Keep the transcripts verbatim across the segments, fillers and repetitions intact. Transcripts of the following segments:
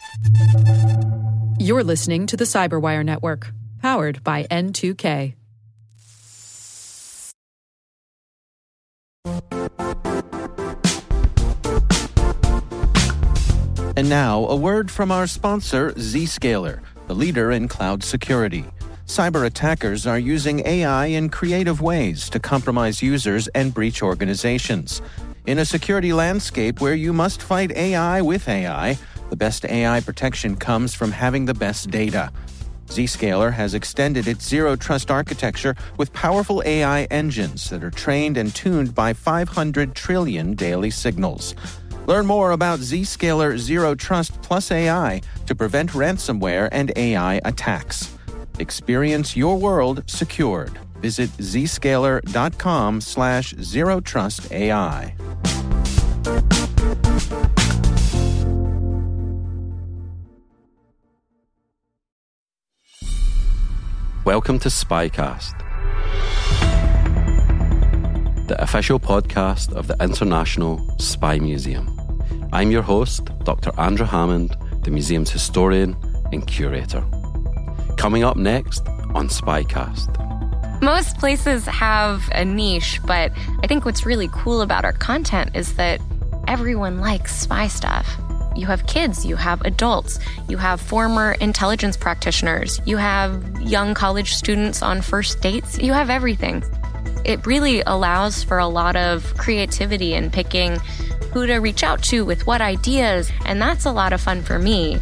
You're listening to the Cyberwire Network, powered by N two K. And now, a word from our sponsor, Zscaler, the leader in cloud security. Cyber attackers are using A I in creative ways to compromise users and breach organizations. In a security landscape where you must fight A I with A I, the best A I protection comes from having the best data. Zscaler has extended its zero-trust architecture with powerful A I engines that are trained and tuned by five hundred trillion daily signals. Learn more about Zscaler Zero Trust Plus A I to prevent ransomware and A I attacks. Experience your world secured. Visit zscaler.com slash zero trust AI. Welcome to Spycast, the official podcast of the International Spy Museum. I'm your host, Doctor Andrew Hammond, the museum's historian and curator. Coming up next on Spycast. Most places have a niche, but I think what's really cool about our content is that everyone likes spy stuff. You have kids, you have adults, you have former intelligence practitioners, you have young college students on first dates, you have everything. It really allows for a lot of creativity in picking who to reach out to with what ideas, and that's a lot of fun for me.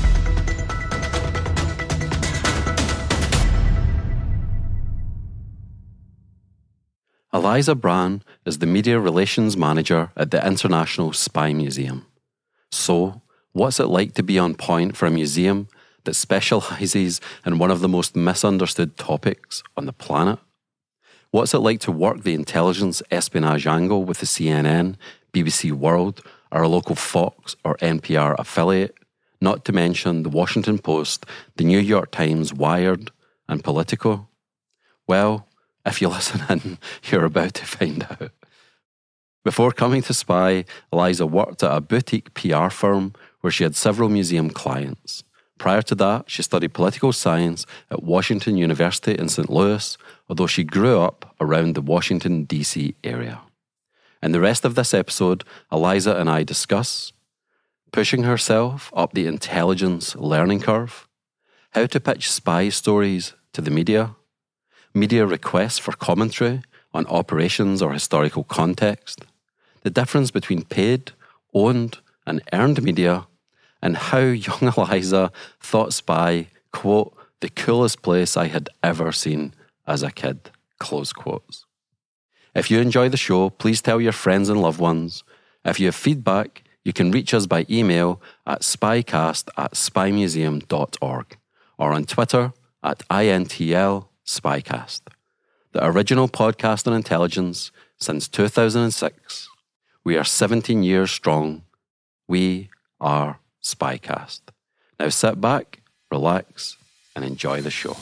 Eliza Brand is the Media Relations Manager at the International Spy Museum. So, what's it like to be on point for a museum that specialises in one of the most misunderstood topics on the planet? What's it like to work the intelligence espionage angle with the C N N, B B C World, or a local Fox or N P R affiliate, not to mention the Washington Post, the New York Times, Wired, and Politico? Well, if you listen in, you're about to find out. Before coming to Spy, Eliza worked at a boutique P R firm where she had several museum clients. Prior to that, she studied political science at Washington University in Saint Louis, although she grew up around the Washington, D C area. In the rest of this episode, Eliza and I discuss pushing herself up the intelligence learning curve, how to pitch spy stories to the media, media requests for commentary on operations or historical context, the difference between paid, owned, and earned media, and how young Eliza thought Spy, quote, the coolest place I had ever seen as a kid, close quotes. If you enjoy the show, please tell your friends and loved ones. If you have feedback, you can reach us by email at spycast at spymuseum dot org or on Twitter at I N T L Spycast. The original podcast on intelligence since two thousand six. We are seventeen years strong. We are Spycast. Now sit back, relax, and enjoy the show.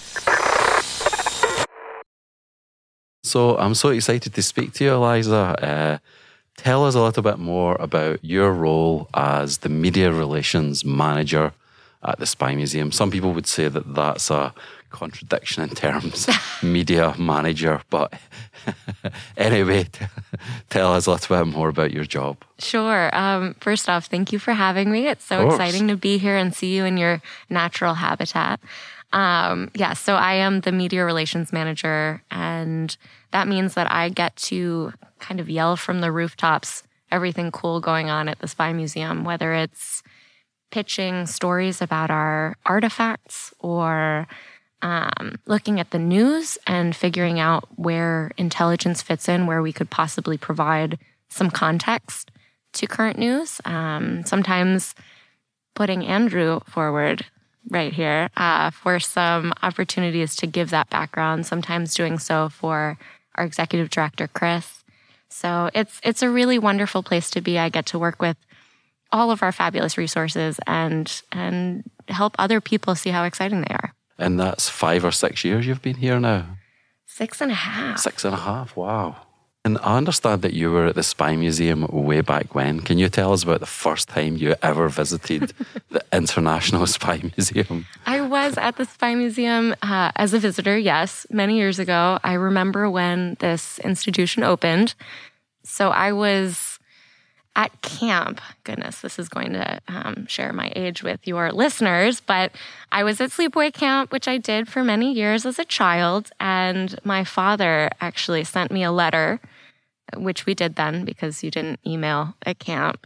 So I'm so excited to speak to you, Eliza. Uh, tell us a little bit more about your role as the Media Relations Manager at the Spy Museum. Some people would say that that's a contradiction in terms, media manager, but anyway, t- tell us a little bit more about your job. Sure. Um, first off, thank you for having me. It's so exciting to be here and see you in your natural habitat. Um, yeah, so I am the Media Relations Manager, and that means that I get to kind of yell from the rooftops everything cool going on at the Spy Museum, whether it's pitching stories about our artifacts or Um, looking at the news and figuring out where intelligence fits in, where we could possibly provide some context to current news. Um, sometimes putting Andrew forward right here uh, for some opportunities to give that background, sometimes doing so for our executive director, Chris. So it's it's a really wonderful place to be. I get to work with all of our fabulous resources and and help other people see how exciting they are. And that's five or six years you've been here now? Six and a half. Six and a half, wow. And I understand that you were at the Spy Museum way back when. Can you tell us about the first time you ever visited the International Spy Museum? I was at the Spy Museum uh, as a visitor, yes, many years ago. I remember when this institution opened. So I was at camp. Goodness, this is going to um, share my age with your listeners, but I was at sleepaway camp, which I did for many years as a child, and my father actually sent me a letter, which we did then because you didn't email at camp.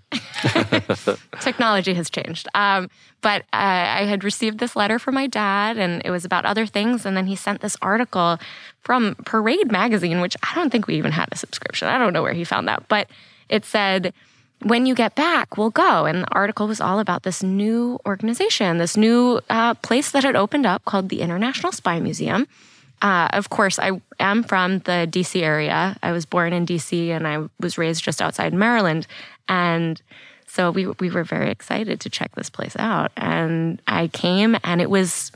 Technology has changed. Um, but uh, I had received this letter from my dad, and it was about other things, and then he sent this article from Parade magazine, which I don't think we even had a subscription. I don't know where he found that, but it said, when you get back, we'll go. And the article was all about this new organization, this new uh, place that had opened up called the International Spy Museum. Uh, of course, I am from the D C area. I was born in D C and I was raised just outside Maryland. And so we we were very excited to check this place out. And I came, and it was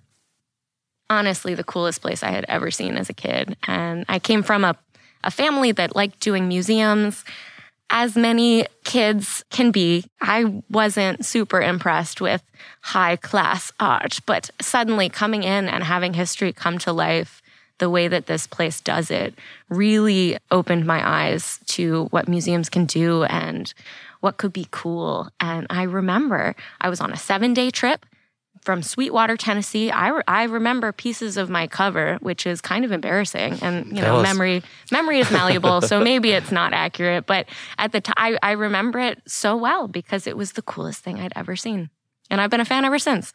honestly the coolest place I had ever seen as a kid. And I came from a, a family that liked doing museums. As many kids can be, I wasn't super impressed with high-class art, but suddenly coming in and having history come to life the way that this place does it really opened my eyes to what museums can do and what could be cool. And I remember I was on a seven-day trip from Sweetwater, Tennessee. I, re- I remember pieces of my cover, which is kind of embarrassing. And, you know, memory memory is malleable, so maybe it's not accurate. But at the time, I, I remember it so well because it was the coolest thing I'd ever seen. And I've been a fan ever since.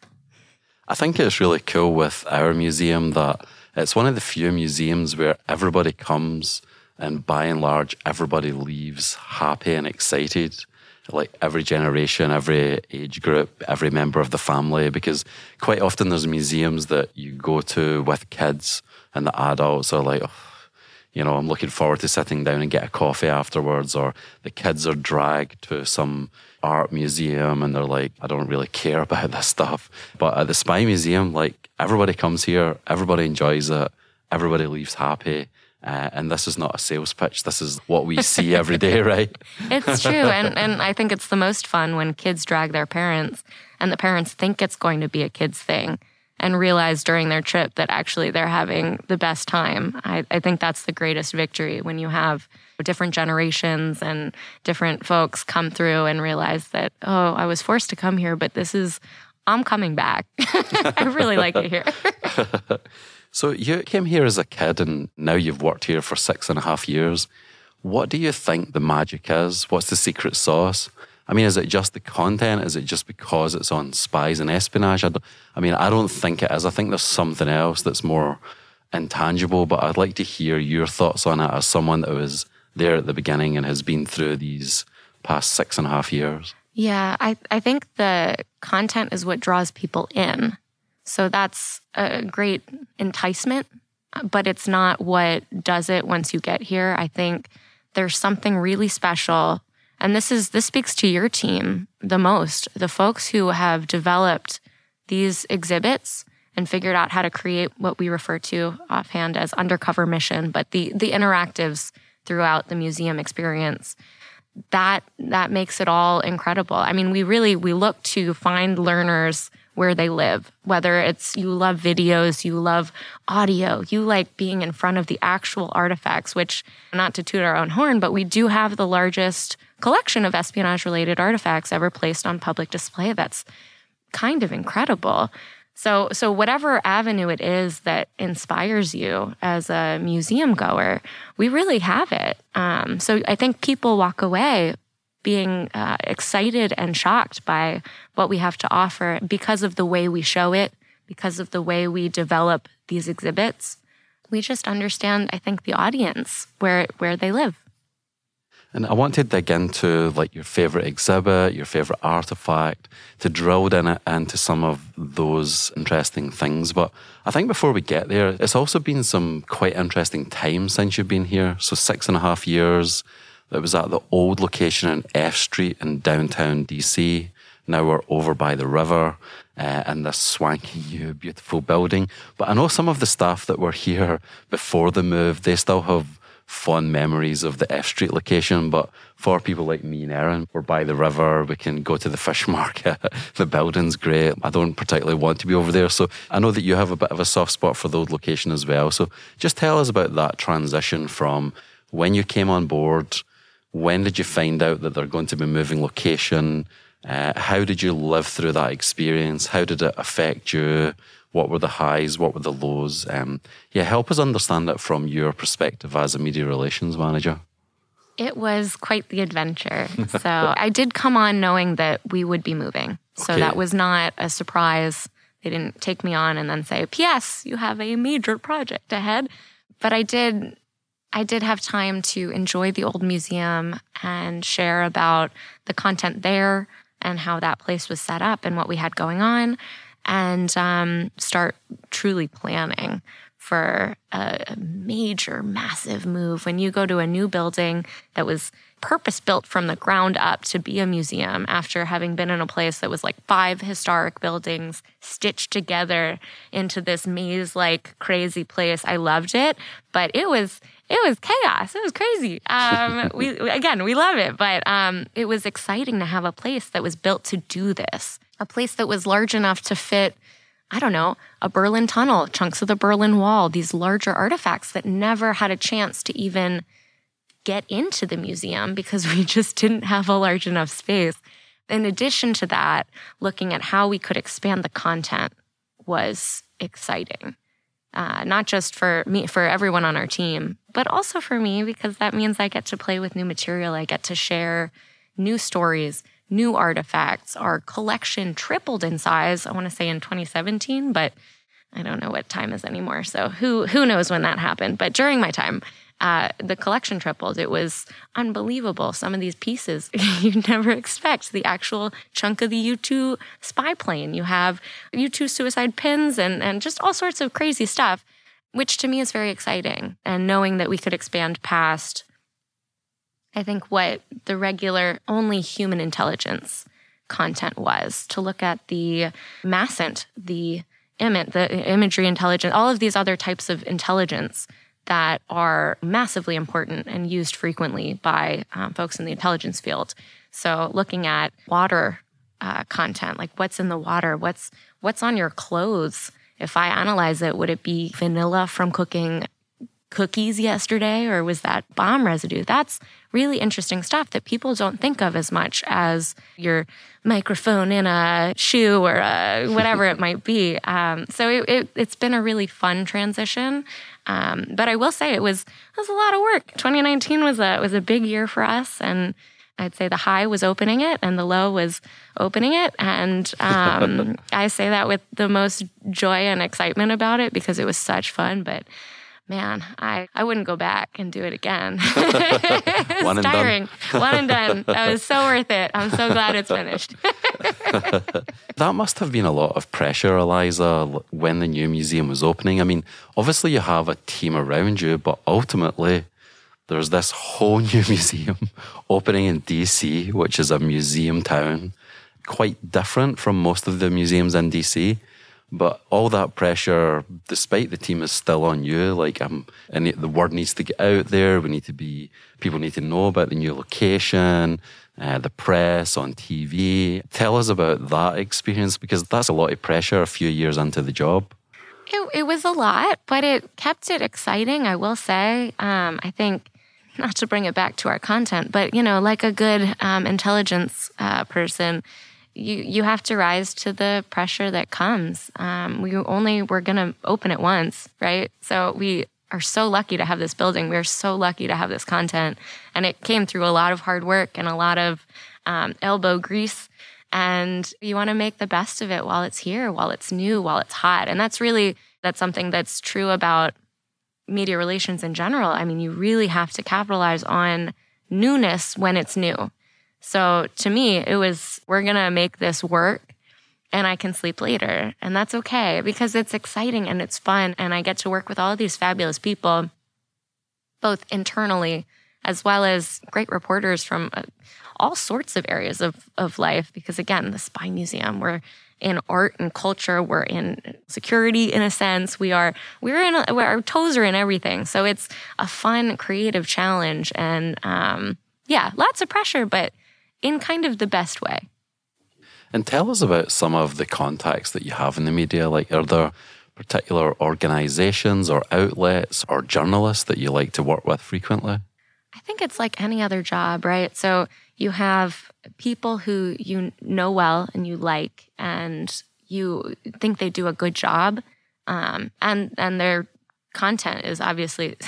I think it's really cool with our museum that it's one of the few museums where everybody comes and by and large, everybody leaves happy and excited. Like every generation, every age group, every member of the family, because quite often there's museums that you go to with kids and the adults are like, oh, you know, I'm looking forward to sitting down and get a coffee afterwards, or the kids are dragged to some art museum and they're like, I don't really care about this stuff. But at the Spy Museum, like everybody comes here, everybody enjoys it, everybody leaves happy. Uh, and this is not a sales pitch. This is what we see every day, right? It's true. And, and I think it's the most fun when kids drag their parents and the parents think it's going to be a kid's thing and realize during their trip that actually they're having the best time. I, I think that's the greatest victory when you have different generations and different folks come through and realize that, oh, I was forced to come here, but this is, I'm coming back. I really like it here. So you came here as a kid and now you've worked here for six and a half years. What do you think the magic is? What's the secret sauce? I mean, is it just the content? Is it just because it's on spies and espionage? I, I mean, I don't think it is. I think there's something else that's more intangible, but I'd like to hear your thoughts on it as someone that was there at the beginning and has been through these past six and a half years. Yeah, I, I think the content is what draws people in. So that's a great enticement, but it's not what does it once you get here. I think there's something really special, and this is this speaks to your team the most, the folks who have developed these exhibits and figured out how to create what we refer to offhand as undercover mission, but the the interactives throughout the museum experience. That that makes it all incredible. I mean, we really we look to find learners where they live, whether it's you love videos, you love audio, you like being in front of the actual artifacts, which, not to toot our own horn, but we do have the largest collection of espionage-related artifacts ever placed on public display. That's kind of incredible. So, so whatever avenue it is that inspires you as a museum goer, we really have it. Um, so I think people walk away being uh, excited and shocked by what we have to offer because of the way we show it, because of the way we develop these exhibits. We just understand, I think, the audience, where where they live. And I want to dig into like your favorite exhibit, your favorite artifact, to drill in it into some of those interesting things. But I think before we get there, it's also been some quite interesting time since you've been here. So six and a half years. It was at the old location in F Street in downtown D C. Now we're over by the river uh, in this swanky new beautiful building. But I know some of the staff that were here before the move, they still have fond memories of the F Street location. But for people like me and Erin, we're by the river, we can go to the fish market, the building's great. I don't particularly want to be over there. So I know that you have a bit of a soft spot for those locations as well. So just tell us about that transition from when you came on board. When did you find out that they're going to be moving location? Uh, how did you live through that experience? How did it affect you? What were the highs? What were the lows? Um, yeah, help us understand it from your perspective as a media relations manager. It was quite the adventure. So I did come on knowing that we would be moving. So Okay. that was not a surprise. They didn't take me on and then say, P S, you have a major project ahead. But I did... I did have time to enjoy the old museum and share about the content there and how that place was set up and what we had going on, and um, start truly planning for a major, massive move. When you go to a new building that was purpose-built from the ground up to be a museum after having been in a place that was like five historic buildings stitched together into this maze-like crazy place. I loved it, but it was it was chaos. It was crazy. Um, we again, we love it, but um, it was exciting to have a place that was built to do this, a place that was large enough to fit, I don't know, a Berlin Tunnel, chunks of the Berlin Wall, these larger artifacts that never had a chance to even get into the museum because we just didn't have a large enough space. In addition to that, looking at how we could expand the content was exciting. Uh, not just for me, for everyone on our team, but also for me, because that means I get to play with new material. I get to share new stories, new artifacts. Our collection tripled in size, I want to say in twenty seventeen, but I don't know what time is anymore. So who who knows when that happened. But during my time, uh, the collection tripled. It was unbelievable. Some of these pieces you'd never expect. The actual chunk of the U two spy plane. You have U two suicide pins and, and just all sorts of crazy stuff, which to me is very exciting. And knowing that we could expand past, I think, what the regular only human intelligence content was, to look at the MASCENT, the IMINT, the imagery intelligence, all of these other types of intelligence that are massively important and used frequently by um, folks in the intelligence field. So looking at water uh, content, like what's in the water, what's what's on your clothes. If I analyze it, would it be vanilla from cooking cookies yesterday, or was that bomb residue? That's really interesting stuff that people don't think of as much as your microphone in a shoe or a, whatever it might be. Um, so it, it, it's been a really fun transition. Um, but I will say it was it was a lot of work. twenty nineteen was a was a big year for us, and I'd say the high was opening it and the low was opening it. And um, I say that with the most joy and excitement about it because it was such fun. But man, I, I wouldn't go back and do it again. It's One and tiring. done. One and done. That was so worth it. I'm so glad it's finished. That must have been a lot of pressure, Eliza, when the new museum was opening. I mean, obviously you have a team around you, but ultimately there's this whole new museum opening in D C, which is a museum town, quite different from most of the museums in D C. But all that pressure, despite the team is still on you, like um, and the word needs to get out there. We need to be, people need to know about the new location, uh, the press, on T V. Tell us about that experience, because that's a lot of pressure a few years into the job. It, it was a lot, but it kept it exciting, I will say. Um, I think, not to bring it back to our content, but, you know, like a good um, intelligence uh, person, you you have to rise to the pressure that comes. Um, we only were going to open it once, right? So we are so lucky to have this building. We're so lucky to have this content. And it came through a lot of hard work and a lot of um, elbow grease. And you want to make the best of it while it's here, while it's new, while it's hot. And that's really, that's something that's true about media relations in general. I mean, you really have to capitalize on newness when it's new. So to me, it was, we're going to make this work and I can sleep later. And that's okay because it's exciting and it's fun. And I get to work with all of these fabulous people, both internally as well as great reporters from uh, all sorts of areas of, of life. Because again, the Spy Museum, we're in art and culture. We're in security in a sense. We are, we're in, a, our toes are in everything. So it's a fun, creative challenge. And um, yeah, lots of pressure, but in kind of the best way. And tell us about some of the contacts that you have in the media. Like, are there particular organizations or outlets or journalists that you like to work with frequently? I think it's like any other job, right? So you have people who you know well and you like, and you think they do a good job, um, and and their content is obviously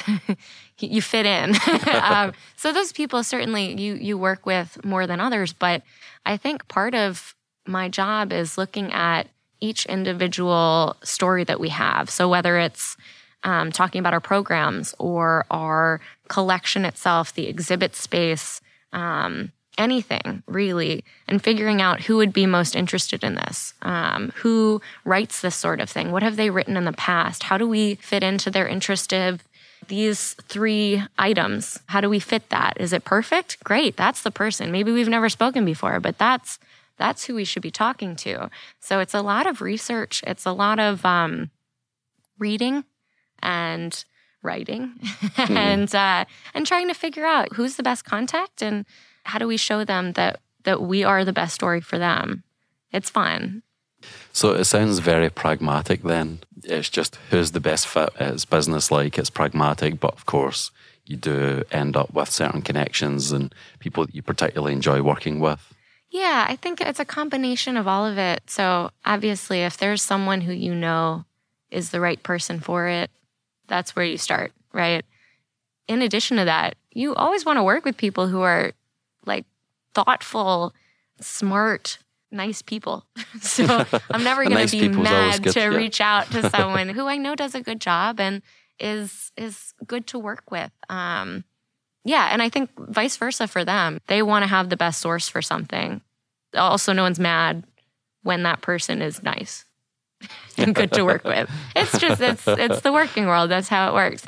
you fit in. um, so those people certainly you you work with more than others, but I think part of my job is looking at each individual story that we have. So whether it's um, talking about our programs or our collection itself, the exhibit space, um, anything really, and figuring out who would be most interested in this, um, who writes this sort of thing, what have they written in the past, how do we fit into their interest of these three items, how do we fit that? Is it perfect? Great, that's the person. Maybe we've never spoken before, but that's that's who we should be talking to. So it's a lot of research, it's a lot of um, reading and writing mm-hmm. and uh, and trying to figure out who's the best contact and how do we show them that that we are the best story for them. It's fun. So it sounds very pragmatic then. It's just who's the best fit. It's business-like, it's pragmatic, but of course you do end up with certain connections and people that you particularly enjoy working with. Yeah, I think it's a combination of all of it. So obviously if there's someone who you know is the right person for it, that's where you start, right? In addition to that, you always want to work with people who are like thoughtful, smart, nice people. So I'm never going nice to be mad good, to yeah. reach out to someone who I know does a good job and is is good to work with. Um, yeah, and I think vice versa for them. They want to have the best source for something. Also, no one's mad when that person is nice and good to work with. It's just, it's it's the working world. That's how it works.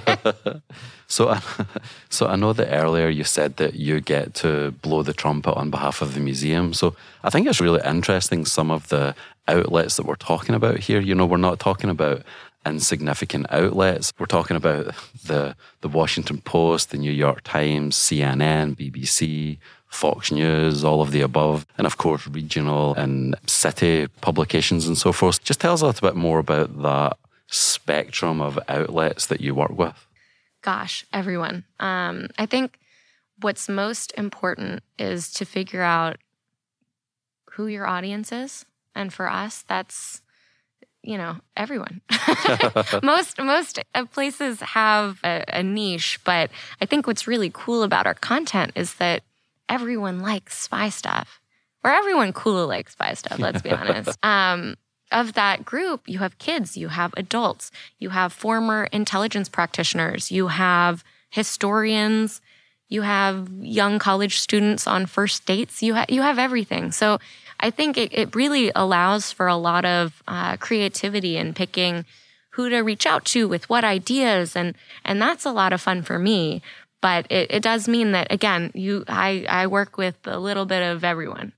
so, so I know that earlier you said that you get to blow the trumpet on behalf of the museum. So I think it's really interesting, some of the outlets that we're talking about here. You know, we're not talking about insignificant outlets. We're talking about the the Washington Post, the New York Times, C N N, B B C, Fox News, all of the above, and of course regional and city publications and so forth. Just tell us a little bit more about that spectrum of outlets that you work with. Gosh, everyone. Um, I think what's most important is to figure out who your audience is. And for us, that's, you know, everyone. most most places have a, a niche, but I think what's really cool about our content is that everyone likes spy stuff, or everyone cool likes spy stuff, let's be honest. Um, of that group, you have kids, you have adults, you have former intelligence practitioners, you have historians, you have young college students on first dates, you, ha- you have everything. So I think it, it really allows for a lot of uh, creativity in picking who to reach out to with what ideas, and and that's a lot of fun for me. But it, it does mean that, again, you I, I work with a little bit of everyone.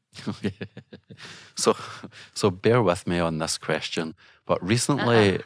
so so bear with me on this question. But recently,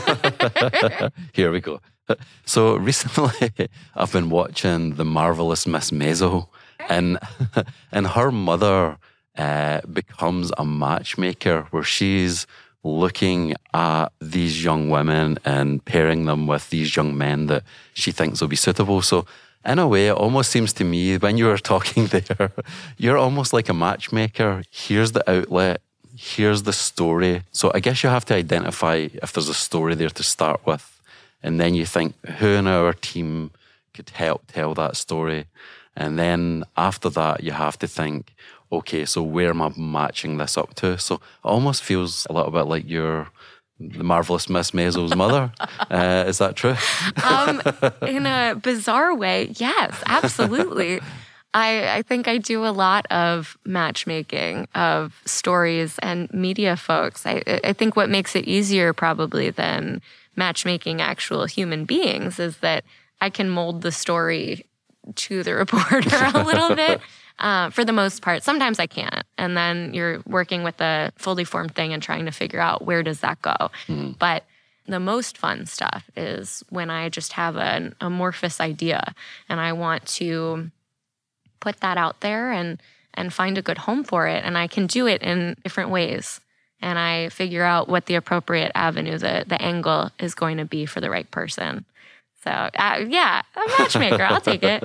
here we go. So recently, I've been watching The Marvelous Miss Maisel, and and her mother uh, becomes a matchmaker where she's looking at these young women and pairing them with these young men that she thinks will be suitable. So in a way, it almost seems to me, when you were talking there, you're almost like a matchmaker. Here's the outlet. Here's the story. So I guess you have to identify if there's a story there to start with. And then you think, who in our team could help tell that story? And then after that, you have to think, okay, so where am I matching this up to? So it almost feels a little bit like you're the Marvelous Miss Maisel's mother. Uh, is that true? um, in a bizarre way, yes, absolutely. I, I think I do a lot of matchmaking of stories and media folks. I, I think what makes it easier probably than matchmaking actual human beings is that I can mold the story to the reporter a little bit. Uh, for the most part. Sometimes I can't. And then you're working with a fully formed thing and trying to figure out where does that go. Mm. But the most fun stuff is when I just have an amorphous idea and I want to put that out there and, and find a good home for it. And I can do it in different ways. And I figure out what the appropriate avenue, the, the angle is going to be for the right person. So, uh, yeah, a matchmaker. I'll take it.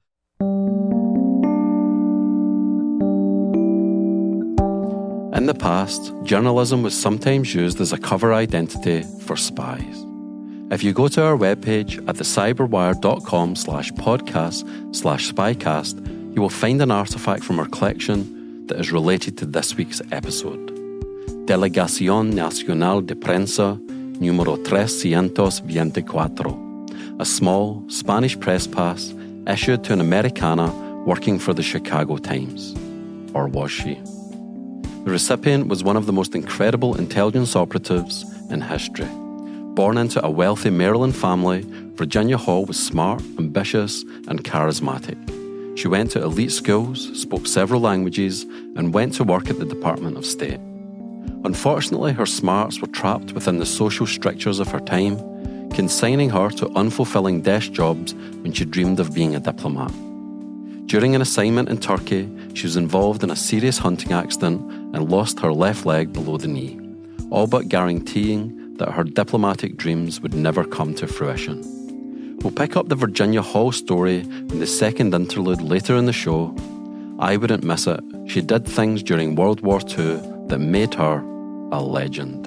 In the past, journalism was sometimes used as a cover identity for spies. If you go to our webpage at thecyberwire.com slash podcast slash spycast, you will find an artifact from our collection that is related to this week's episode. Delegación Nacional de Prensa número trescientos veinticuatro, a small Spanish press pass issued to an Americana working for the Chicago Times. Or was she? The recipient was one of the most incredible intelligence operatives in history. Born into a wealthy Maryland family, Virginia Hall was smart, ambitious, and charismatic. She went to elite schools, spoke several languages, and went to work at the Department of State. Unfortunately, her smarts were trapped within the social strictures of her time, consigning her to unfulfilling desk jobs when she dreamed of being a diplomat. During an assignment in Turkey, she was involved in a serious hunting accident and lost her left leg below the knee, all but guaranteeing that her diplomatic dreams would never come to fruition. We'll pick up the Virginia Hall story in the second interlude later in the show. I wouldn't miss it. She did things during World War Two that made her a legend.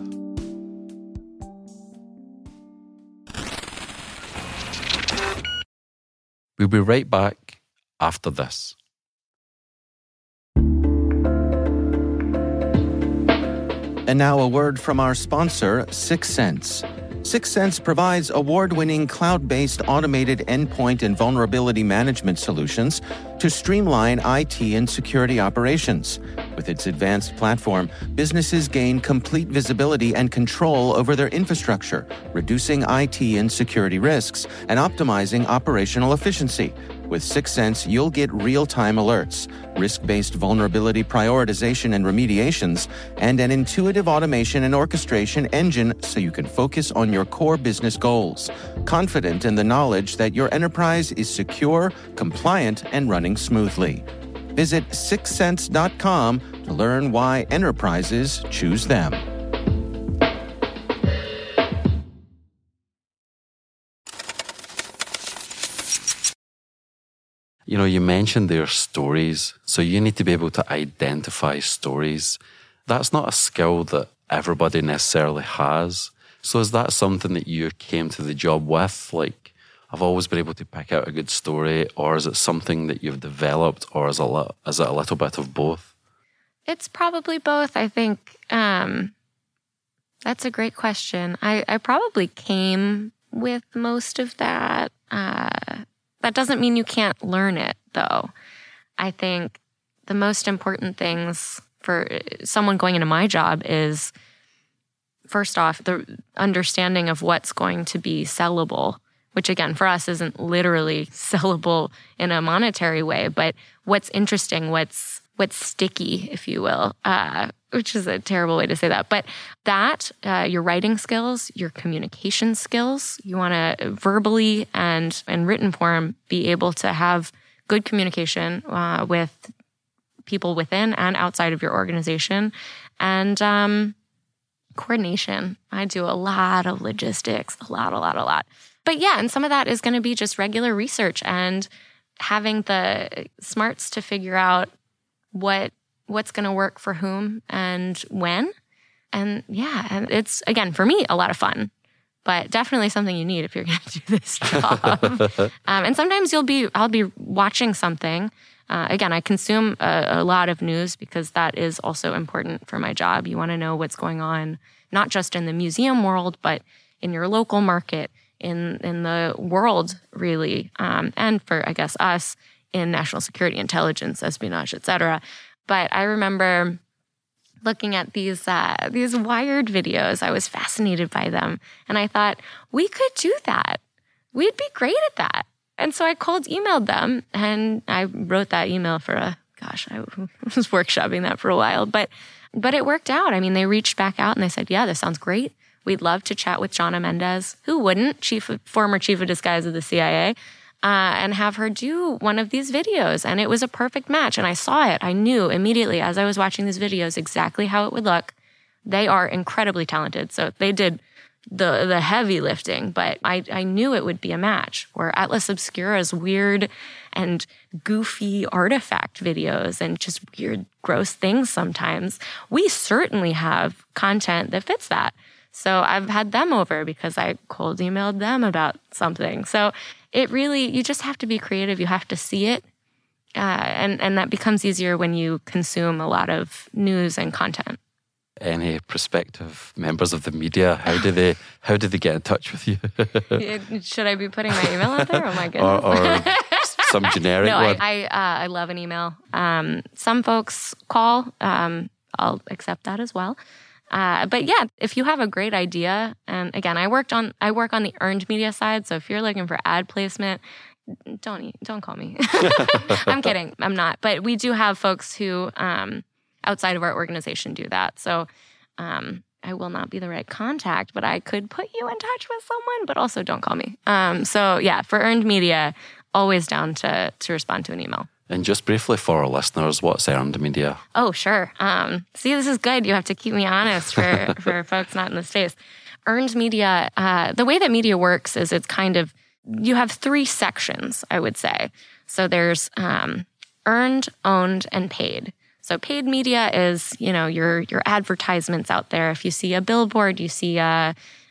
We'll be right back after this. And now a word from our sponsor, Six Sense. Six Sense provides award-winning cloud-based automated endpoint and vulnerability management solutions to streamline I T and security operations. With its advanced platform, businesses gain complete visibility and control over their infrastructure, reducing I T and security risks and optimizing operational efficiency. With Six Sense, you'll get real-time alerts, risk-based vulnerability prioritization and remediations, and an intuitive automation and orchestration engine so you can focus on your core business goals, confident in the knowledge that your enterprise is secure, compliant, and running smoothly. Visit six sense dot com to learn why enterprises choose them. You know, you mentioned their stories, so you need to be able to identify stories. That's not a skill that everybody necessarily has. So is that something that you came to the job with? Like, I've always been able to pick out a good story, or is it something that you've developed, or is it a, is it a little bit of both? It's probably both. I think um, that's a great question. I, I probably came with most of that. Uh, that doesn't mean you can't learn it, though. I think the most important things for someone going into my job is, first off, the understanding of what's going to be sellable, which again, for us isn't literally sellable in a monetary way, but what's interesting, what's what's sticky, if you will, uh, which is a terrible way to say that. But that, uh, your writing skills, your communication skills, you want to verbally and in written form be able to have good communication uh, with people within and outside of your organization. And um, coordination. I do a lot of logistics, a lot, a lot, a lot. But yeah, and some of that is going to be just regular research and having the smarts to figure out what what's going to work for whom and when. And yeah, and it's, again, for me, a lot of fun, but definitely something you need if you're going to do this job. um, and sometimes you'll be, I'll be watching something. Uh, again, I consume a, a lot of news because that is also important for my job. You want to know what's going on, not just in the museum world, but in your local market, in in the world, really, um, and for, I guess, us in national security, intelligence, espionage, et cetera. But I remember looking at these uh, these Wired videos. I was fascinated by them, and I thought, we could do that. We'd be great at that. And so I cold emailed them, and I wrote that email for a gosh, I was workshopping that for a while, but but it worked out. I mean, they reached back out and they said, yeah, this sounds great. We'd love to chat with Jonna Mendez, who wouldn't, chief of, former chief of disguise of the C I A, uh, and have her do one of these videos. And it was a perfect match. And I saw it. I knew immediately as I was watching these videos exactly how it would look. They are incredibly talented. So they did the the heavy lifting, but I, I knew it would be a match. Where Atlas Obscura's weird and goofy artifact videos and just weird, gross things sometimes, we certainly have content that fits that. So I've had them over because I cold emailed them about something. So it really, you just have to be creative. You have to see it. Uh, and, and that becomes easier when you consume a lot of news and content. Any prospective members of the media, how do they how do they get in touch with you? Should I be putting my email out there? Oh my goodness. Or, or some generic no, one? I I, uh, I love an email. Um, some folks call. Um, I'll accept that as well. Uh, but yeah, if you have a great idea, and again, I worked on I work on the earned media side. So if you're looking for ad placement, don't don't call me. I'm kidding. I'm not. But we do have folks who. Um, outside of our organization do that. So um, I will not be the right contact, but I could put you in touch with someone, but also don't call me. Um, so yeah, for earned media, always down to to respond to an email. And just briefly for our listeners, what's earned media? Oh, sure. Um, see, this is good. You have to keep me honest for, for folks not in the States. Earned media, uh, the way that media works is it's kind of, you have three sections, I would say. So there's um, earned, owned, and paid. So paid media is, you know, your your advertisements out there. If you see a billboard, you see a,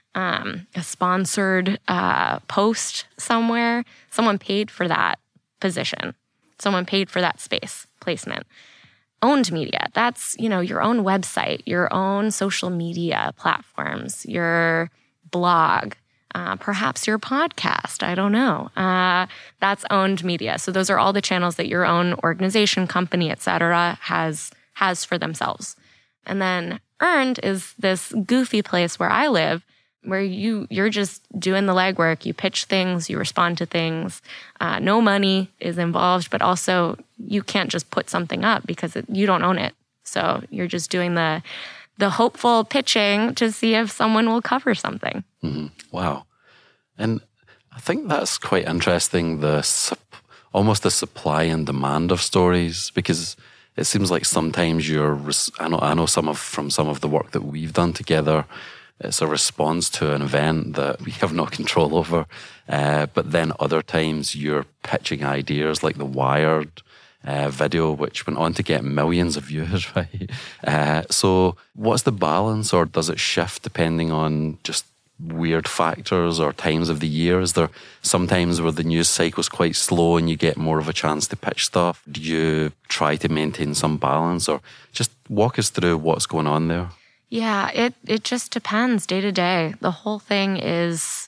um, a sponsored uh, post somewhere, someone paid for that position. Someone paid for that space placement. Owned media, that's, you know, your own website, your own social media platforms, your blog, Uh, perhaps your podcast, I don't know. Uh, that's owned media. So those are all the channels that your own organization, company, et cetera, has has for themselves. And then earned is this goofy place where I live, where you, you're just doing the legwork. You pitch things, you respond to things. Uh, no money is involved, but also you can't just put something up because it, you don't own it. So you're just doing the the hopeful pitching to see if someone will cover something. Mm-hmm. Wow. And I think that's quite interesting, the sup- almost the supply and demand of stories, because it seems like sometimes you're, res- I know, I know some of, from some of the work that we've done together, it's a response to an event that we have no control over. Uh, but then other times you're pitching ideas like the Wired Uh, video, which went on to get millions of views, right? Uh, so what's the balance, or does it shift depending on just weird factors or times of the year? Is there sometimes where the news cycle's quite slow and you get more of a chance to pitch stuff? Do you try to maintain some balance, or just walk us through what's going on there? Yeah, it, it just depends day to day. The whole thing is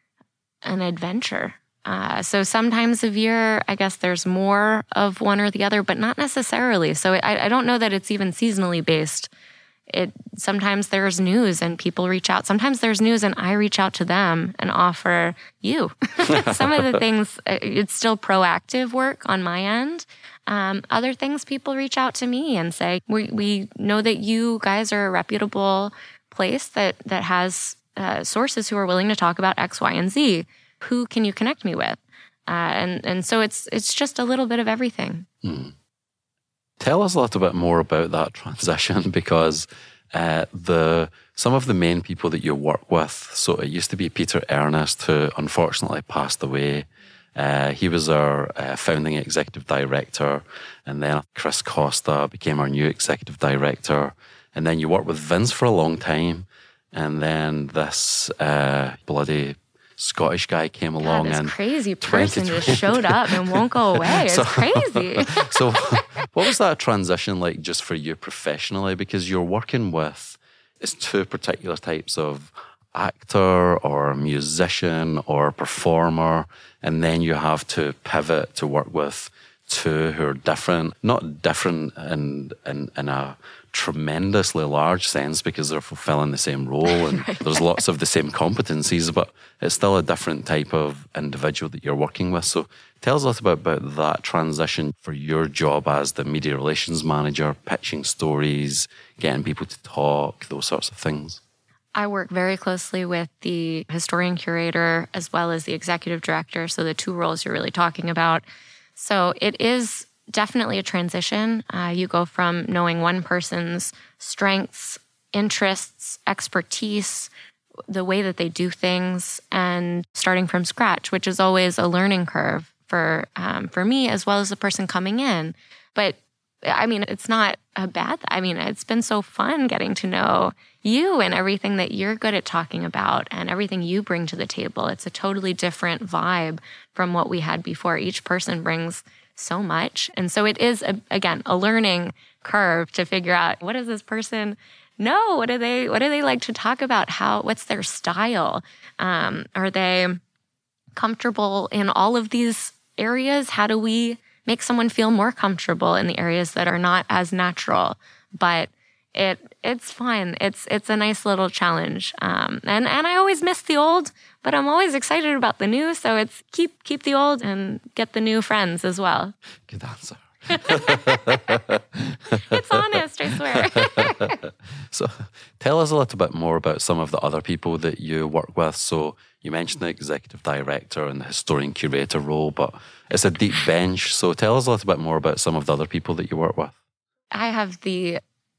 an adventure. Uh, so sometimes of year, I guess there's more of one or the other, but not necessarily. So I, I don't know that it's even seasonally based. It sometimes there's news and people reach out. Sometimes there's news and I reach out to them and offer you. Some of the things, it's still proactive work on my end. Um, other things, people reach out to me and say, we, we know that you guys are a reputable place that, that has uh, sources who are willing to talk about X, Y, and Z. Who can you connect me with? Uh, and and so it's it's just a little bit of everything. Mm. Tell us a little bit more about that transition, because uh, the some of the main people that you work with, so it used to be Peter Ernest, who unfortunately passed away. Uh, he was our uh, founding executive director, and then Chris Costa became our new executive director. And then you worked with Vince for a long time, and then this uh, bloody Scottish guy came along, God, this and crazy person just showed up and won't go away. It's so crazy. So what was that transition like just for you professionally? Because you're working with, it's two particular types of actor or musician or performer, and then you have to pivot to work with two who are different, not different in, in, in a tremendously large sense because they're fulfilling the same role and right. there's lots of the same competencies, but it's still a different type of individual that you're working with. So tell us a little bit about that transition for your job as the media relations manager, pitching stories, getting people to talk, those sorts of things. I work very closely with the historian curator as well as the executive director, so the two roles you're really talking about. So it is definitely a transition. Uh, you go from knowing one person's strengths, interests, expertise, the way that they do things, and starting from scratch, which is always a learning curve for um, for me as well as the person coming in. But I mean, it's not a bad, I mean, it's been so fun getting to know you and everything that you're good at talking about and everything you bring to the table. It's a totally different vibe from what we had before. Each person brings so much. And so it is, a, again, a learning curve to figure out, what does this person know? What do they, what do they like to talk about? How, what's their style? Um, are they comfortable in all of these areas? How do we make someone feel more comfortable in the areas that are not as natural? But it it's fun. It's it's a nice little challenge. Um, and, and I always miss the old, but I'm always excited about the new. So it's keep keep the old and get the new friends as well. Good answer. It's honest, I swear. So tell us a little bit more about some of the other people that you work with. So you mentioned the executive director and the historian curator role, but it's a deep bench. So tell us a little bit more about some of the other people that you work with. I have the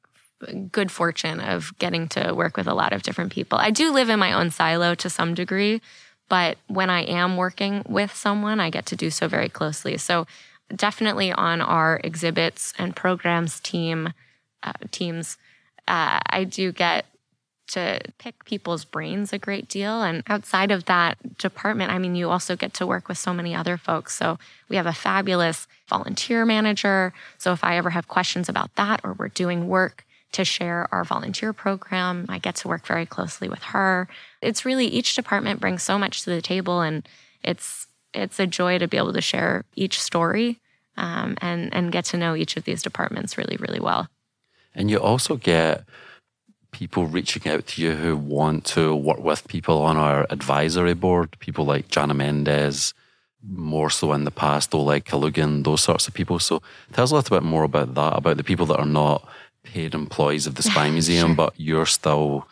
good fortune of getting to work with a lot of different people. I do live in my own silo to some degree, but when I am working with someone, I get to do so very closely. So definitely on our exhibits and programs team uh, teams, uh, I do get to pick people's brains a great deal. And outside of that department, I mean, you also get to work with so many other folks. So we have a fabulous volunteer manager. So if I ever have questions about that, or we're doing work to share our volunteer program, I get to work very closely with her. It's really, each department brings so much to the table, and it's it's a joy to be able to share each story um, and, and get to know each of these departments really, really well. And you also get people reaching out to you who want to work with people on our advisory board, people like Jana Mendez, more so in the past, Oleg Kalugin, those sorts of people. So tell us a little bit more about that, about the people that are not paid employees of the Spy Museum, Sure. but you're still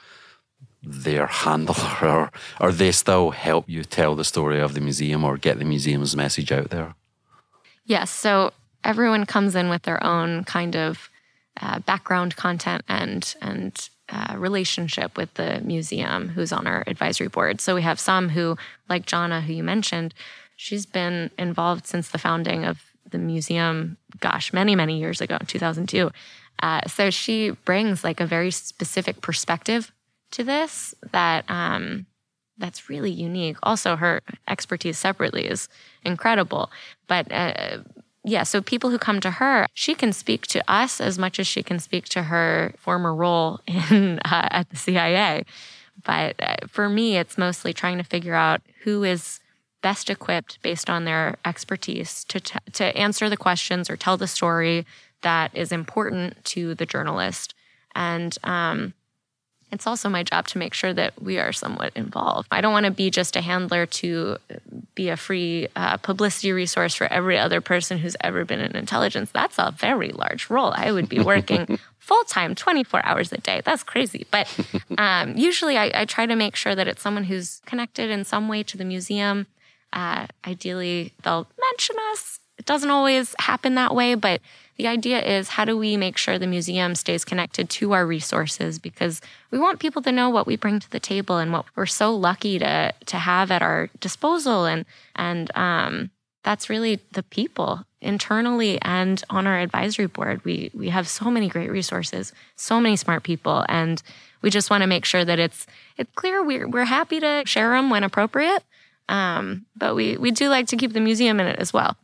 their handler, or, or they still help you tell the story of the museum or get the museum's message out there. Yes, so everyone comes in with their own kind of uh, background content and and uh, relationship with the museum who's on our advisory board. So we have some who, like Jana, who you mentioned, she's been involved since the founding of the museum, gosh, many, many years ago, in two thousand two. Uh, so she brings like a very specific perspective to this that um, that's really unique. Also, her expertise separately is incredible. But uh, yeah, so people who come to her, she can speak to us as much as she can speak to her former role in uh, at the C I A. But uh, for me, it's mostly trying to figure out who is best equipped based on their expertise to t- to answer the questions or tell the story that is important to the journalist. And um, it's also my job to make sure that we are somewhat involved. I don't want to be just a handler to be a free uh, publicity resource for every other person who's ever been in intelligence. That's a very large role. I would be working full-time, twenty-four hours a day. That's crazy. But um, usually I, I try to make sure that it's someone who's connected in some way to the museum. Uh, ideally, they'll mention us. It doesn't always happen that way, but the idea is, how do we make sure the museum stays connected to our resources? Because we want people to know what we bring to the table and what we're so lucky to to have at our disposal. And and um, that's really the people internally and on our advisory board. We we have so many great resources, so many smart people, and we just want to make sure that it's it's clear. We're we're happy to share them when appropriate. Um, but we, we do like to keep the museum in it as well.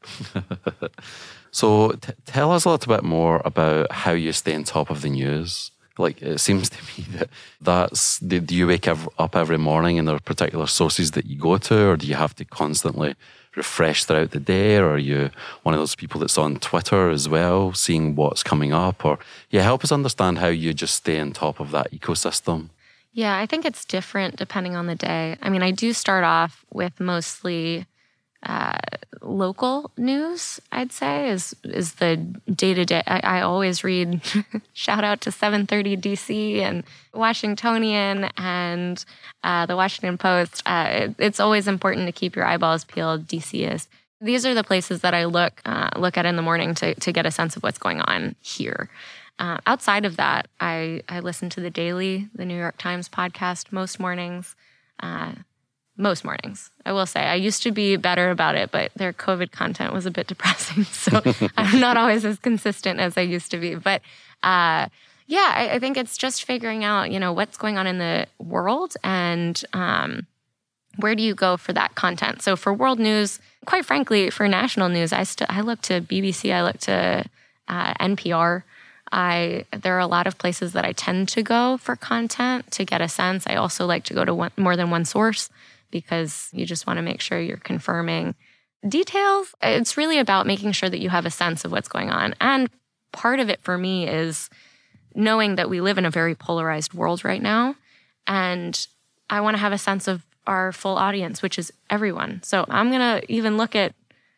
So t- tell us a little bit more about how you stay on top of the news. Like, it seems to me that that's, do you wake up every morning and there are particular sources that you go to, or do you have to constantly refreshed throughout the day, or are you one of those people that's on Twitter as well, seeing what's coming up? Or yeah, help us understand how you just stay on top of that ecosystem. Yeah, I think it's different depending on the day. I mean, I do start off with mostly uh, local news, I'd say, is is the day-to-day. I, I always read, shout out to seven thirty D C and Washingtonian and uh, the Washington Post. Uh, it, it's always important to keep your eyeballs peeled. D C is. These are the places that I look uh, look at in the morning to to get a sense of what's going on here. Uh, outside of that, I, I listen to The Daily, the New York Times podcast, most mornings. Uh, most mornings, I will say. I used to be better about it, but their COVID content was a bit depressing. So I'm not always as consistent as I used to be. But uh, yeah, I, I think it's just figuring out, you know, what's going on in the world and um, where do you go for that content. So for world news, quite frankly, for national news, I, st- I look to B B C, I look to uh, N P R. I there are a lot of places that I tend to go for content to get a sense. I also like to go to one, more than one source because you just want to make sure you're confirming details. It's really about making sure that you have a sense of what's going on. And part of it for me is knowing that we live in a very polarized world right now. And I want to have a sense of our full audience, which is everyone. So I'm going to even look at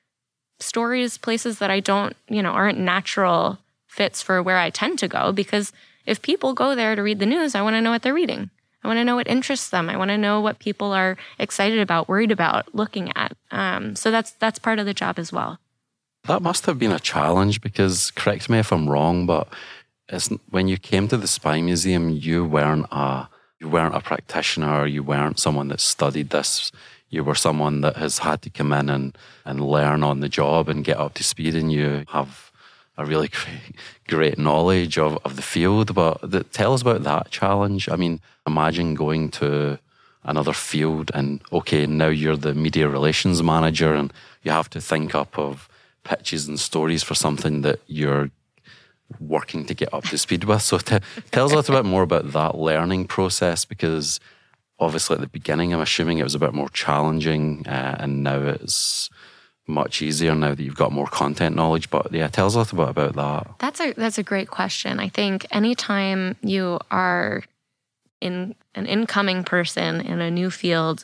stories, places that I don't, you know, aren't natural fits for where I tend to go, because if people go there to read the news, I want to know what they're reading. I want to know what interests them. I want to know what people are excited about, worried about, looking at. Um, so that's that's part of the job as well. That must have been a challenge because, correct me if I'm wrong, but it's, when you came to the Spy Museum, you weren't a you weren't a practitioner. You weren't someone that studied this. You were someone that has had to come in and, and learn on the job and get up to speed, and you have a really great, great knowledge of, of the field. But the, tell us about that challenge. I mean, imagine going to another field and, okay, now you're the media relations manager and you have to think up of pitches and stories for something that you're working to get up to speed with. So t- tell us a little bit more about that learning process, because obviously at the beginning, I'm assuming it was a bit more challenging uh, and now it's much easier now that you've got more content knowledge. But yeah, tell us a little bit about that. That's a that's a great question. I think anytime you are in an incoming person in a new field,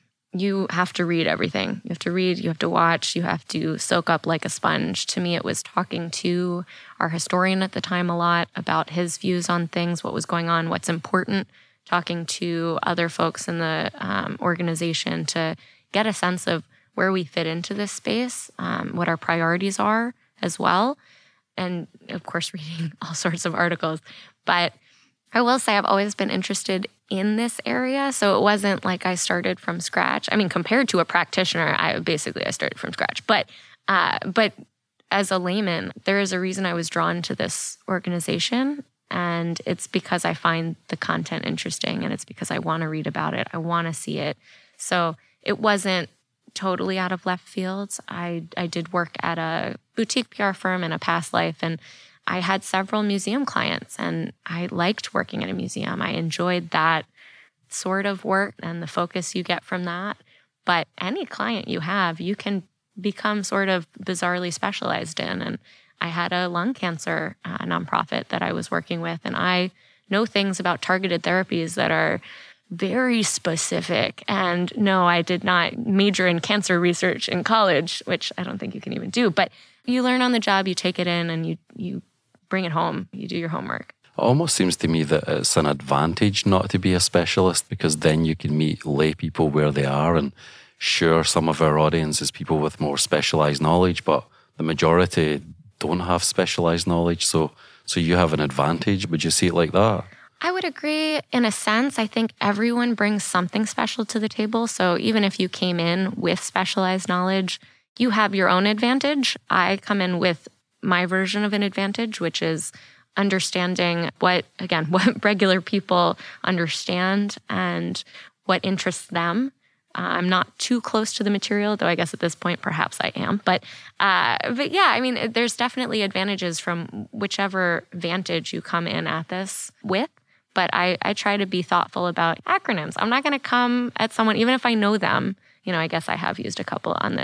you have to read everything. You have to read, you have to watch, you have to soak up like a sponge. To me, it was talking to our historian at the time a lot about his views on things, what was going on, what's important, talking to other folks in the um, organization to get a sense of where we fit into this space, um, what our priorities are as well. And of course, reading all sorts of articles. But I will say I've always been interested in this area. So it wasn't like I started from scratch. I mean, compared to a practitioner, I basically I started from scratch. But uh, but as a layman, there is a reason I was drawn to this organization. And it's because I find the content interesting, and it's because I want to read about it. I want to see it. So it wasn't totally out of left fields. I, I did work at a boutique P R firm in a past life, and I had several museum clients, and I liked working at a museum. I enjoyed that sort of work and the focus you get from that. But any client you have, you can become sort of bizarrely specialized in. And I had a lung cancer uh, nonprofit that I was working with, and I know things about targeted therapies that are very specific. And no, I did not major in cancer research in college, which I don't think you can even do. But you learn on the job, you take it in, and you you bring it home. You do your homework. It almost seems to me that it's an advantage not to be a specialist, because then you can meet lay people where they are. And sure, some of our audience is people with more specialized knowledge, but the majority don't have specialized knowledge. So, so you have an advantage. Would you see it like that? I would agree in a sense. I think everyone brings something special to the table. So even if you came in with specialized knowledge, you have your own advantage. I come in with my version of an advantage, which is understanding what, again, what regular people understand and what interests them. Uh, I'm not too close to the material, though I guess at this point perhaps I am. But uh, but yeah, I mean, there's definitely advantages from whichever vantage you come in at this with. But I, I try to be thoughtful about acronyms. I'm not going to come at someone, even if I know them. You know, I guess I have used a couple on this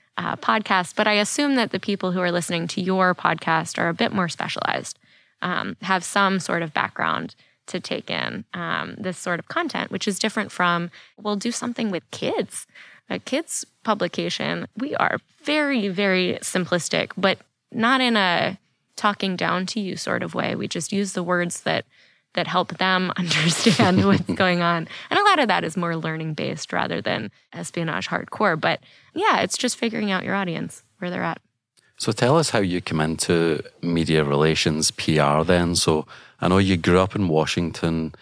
uh, podcast, but I assume that the people who are listening to your podcast are a bit more specialized, um, have some sort of background to take in um, this sort of content, which is different from, we'll do something with kids. A kids publication, we are very, very simplistic, but not in a talking down to you sort of way. We just use the words that that help them understand what's going on. And a lot of that is more learning-based rather than espionage hardcore. But yeah, it's just figuring out your audience, where they're at. So tell us how you come into media relations P R then. So I know you grew up in Washington.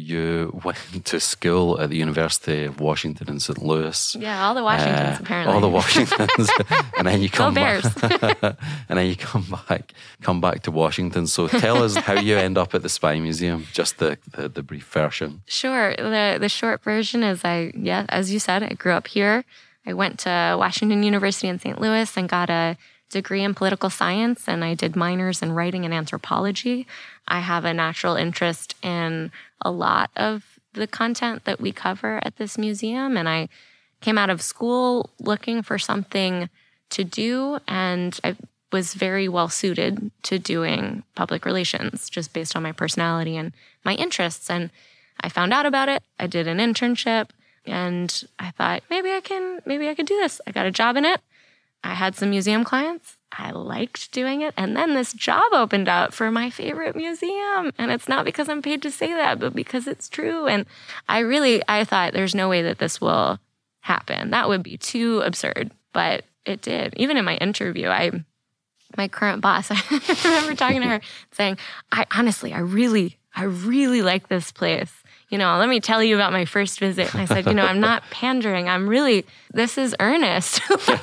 You went to school at the University of Washington in Saint Louis. Yeah, all the Washingtons, uh, apparently. All the Washingtons. And then you come Go Bears. back. And then you come back come back to Washington. So tell us how you end up at the Spy Museum, just the, the, the brief version. Sure. The the short version is I, yeah, as you said, I grew up here. I went to Washington University in Saint Louis and got a degree in political science, and I did minors in writing and anthropology. I have a natural interest in a lot of the content that we cover at this museum, and I came out of school looking for something to do, and I was very well suited to doing public relations just based on my personality and my interests. And I found out about it. I did an internship, and I thought maybe I can maybe I could do this. I got a job in it. I had some museum clients. I liked doing it. And then this job opened up for my favorite museum. And it's not because I'm paid to say that, but because it's true. And I really, I thought there's no way that this will happen. That would be too absurd. But it did. Even in my interview, I, my current boss, I remember talking to her saying, I honestly, I really, I really like this place. You know, let me tell you about my first visit. And I said, you know, I'm not pandering. I'm really, this is earnest.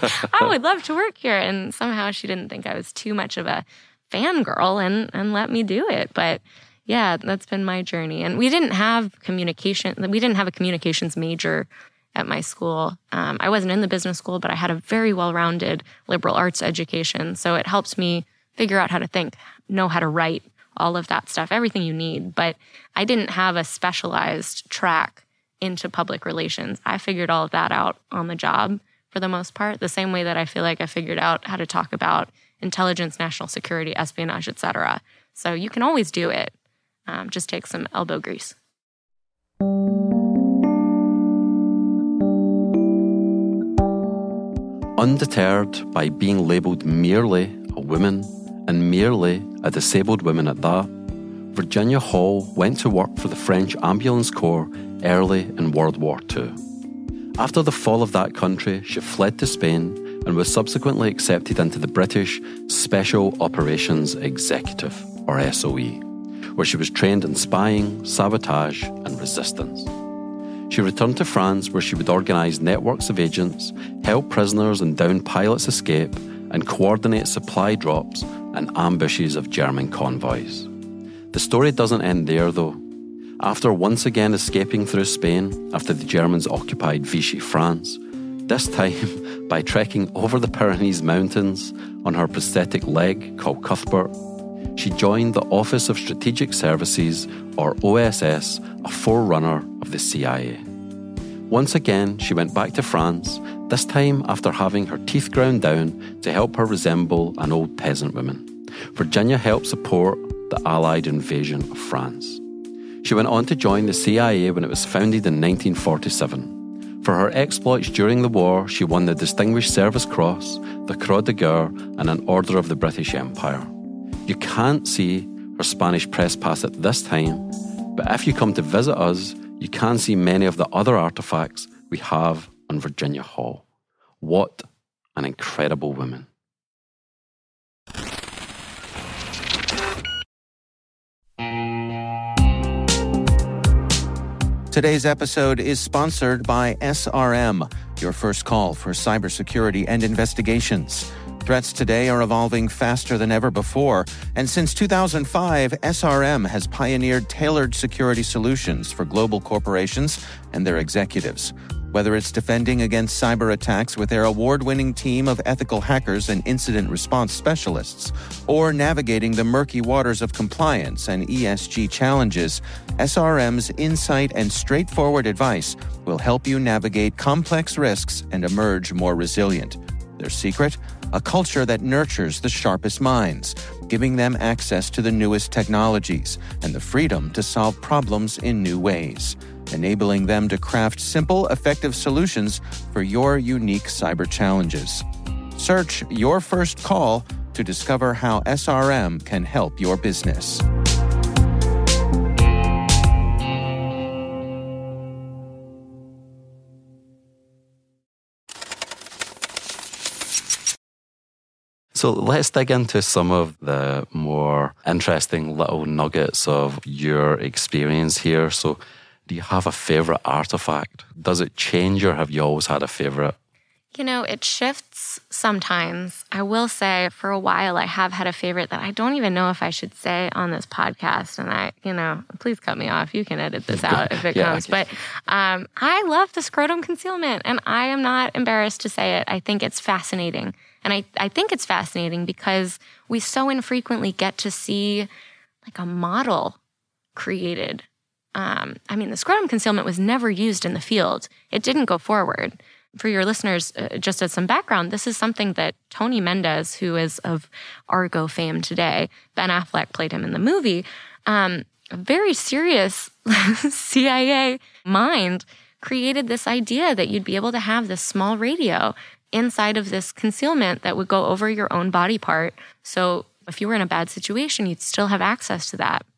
I would love to work here. And somehow she didn't think I was too much of a fangirl and, and let me do it. But yeah, that's been my journey. And we didn't have communication. We didn't have a communications major at my school. Um, I wasn't in the business school, but I had a very well-rounded liberal arts education. So it helped me figure out how to think, know how to write, all of that stuff, everything you need. But I didn't have a specialized track into public relations. I figured all of that out on the job for the most part, the same way that I feel like I figured out how to talk about intelligence, national security, espionage, et cetera. So you can always do it. Um, just take some elbow grease. Undeterred by being labelled merely a woman, and merely a disabled woman at that, Virginia Hall went to work for the French Ambulance Corps early in World War Two. After the fall of that country, she fled to Spain and was subsequently accepted into the British Special Operations Executive, or S O E, where she was trained in spying, sabotage, and resistance. She returned to France, where she would organise networks of agents, help prisoners and downed pilots escape, and coordinate supply drops and ambushes of German convoys. The story doesn't end there, though. After once again escaping through Spain after the Germans occupied Vichy France, this time by trekking over the Pyrenees Mountains on her prosthetic leg called Cuthbert, she joined the Office of Strategic Services, or O S S, a forerunner of the C I A. Once again, she went back to France, this time after having her teeth ground down to help her resemble an old peasant woman. Virginia helped support the Allied invasion of France. She went on to join the C I A when it was founded in nineteen forty-seven. For her exploits during the war, she won the Distinguished Service Cross, the Croix de Guerre, and an Order of the British Empire. You can't see her Spanish press pass at this time, but if you come to visit us, you can see many of the other artefacts we have on Virginia Hall. What an incredible woman. Today's episode is sponsored by S R M, your first call for cybersecurity and investigations. Threats today are evolving faster than ever before, and since two thousand five, S R M has pioneered tailored security solutions for global corporations and their executives. Whether it's defending against cyber attacks with their award-winning team of ethical hackers and incident response specialists, or navigating the murky waters of compliance and E S G challenges, S R M's insight and straightforward advice will help you navigate complex risks and emerge more resilient. Their secret? A culture that nurtures the sharpest minds, giving them access to the newest technologies and the freedom to solve problems in new ways, enabling them to craft simple, effective solutions for your unique cyber challenges. Search Your First Call to discover how S R M can help your business. So let's dig into some of the more interesting little nuggets of your experience here. So do you have a favorite artifact? Does it change, or have you always had a favorite? You know, it shifts sometimes. I will say for a while I have had a favorite that I don't even know if I should say on this podcast. And I, you know, please cut me off. You can edit this out if it yeah, comes. But um, I love the scrotum concealment, and I am not embarrassed to say it. I think it's fascinating. And I, I think it's fascinating because we so infrequently get to see like a model created. Um, I mean, the scrotum concealment was never used in the field. It didn't go forward. For your listeners, uh, just as some background, this is something that Tony Mendez, who is of Argo fame today, Ben Affleck played him in the movie, um, a very serious C I A mind created this idea that you'd be able to have this small radio inside of this concealment that would go over your own body part. So if you were in a bad situation, you'd still have access to that.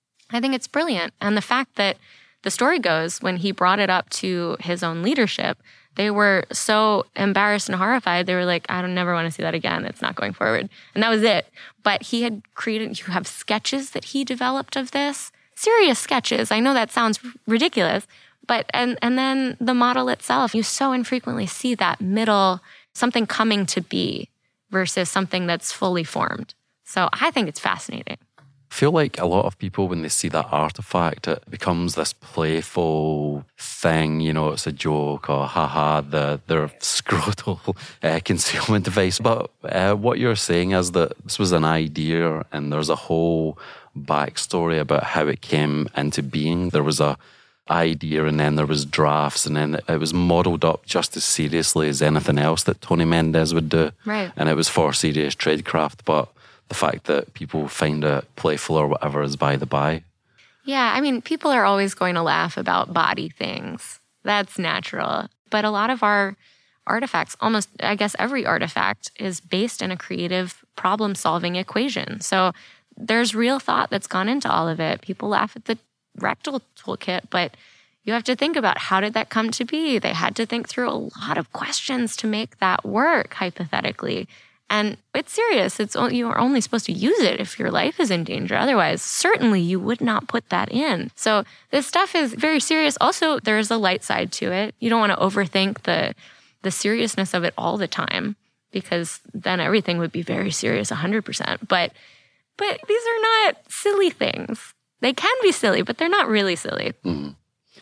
I think it's brilliant. And the fact that the story goes, when he brought it up to his own leadership, they were so embarrassed and horrified. They were like, I don't never want to see that again. It's not going forward. And that was it. But he had created, you have sketches that he developed of this, serious sketches. I know that sounds ridiculous, but, and, and then the model itself, you so infrequently see that middle, something coming to be versus something that's fully formed. So I think it's fascinating. I feel like a lot of people, when they see that artifact, it becomes this playful thing, you know, it's a joke, or haha, the, their scrotal uh, concealment device. But uh, what you're saying is that this was an idea, and there's a whole backstory about how it came into being. There was a idea, and then there was drafts, and then it was modelled up just as seriously as anything else that Tony Mendez would do. Right. And it was for serious tradecraft, but the fact that people find it playful or whatever is by the by. Yeah, I mean, people are always going to laugh about body things. That's natural. But a lot of our artifacts, almost, I guess every artifact, is based in a creative problem-solving equation. So there's real thought that's gone into all of it. People laugh at the rectal toolkit, but you have to think about, how did that come to be? They had to think through a lot of questions to make that work, hypothetically. And it's serious. It's you are only supposed to use it if your life is in danger. Otherwise, certainly you would not put that in. So this stuff is very serious. Also, there is a light side to it. You don't want to overthink the the seriousness of it all the time, because then everything would be very serious one hundred percent. But but these are not silly things. They can be silly, but they're not really silly. Mm.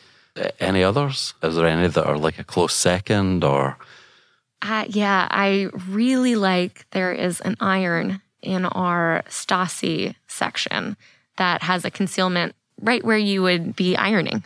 Any others? Is there any that are like a close second, or... Uh, yeah, I really like, there is an iron in our Stasi section that has a concealment right where you would be ironing.